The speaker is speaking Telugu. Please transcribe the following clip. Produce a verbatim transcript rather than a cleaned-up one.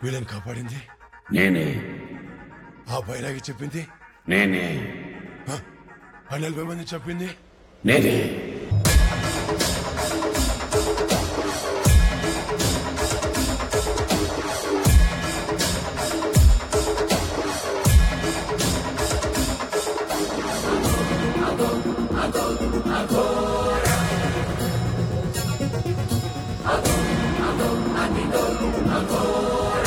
వీళ్ళని కాపాడింది నేనే ఆ బైరాగి చెప్పింది నేనే ఆ నలభై మంది చెప్పింది నేనే Agora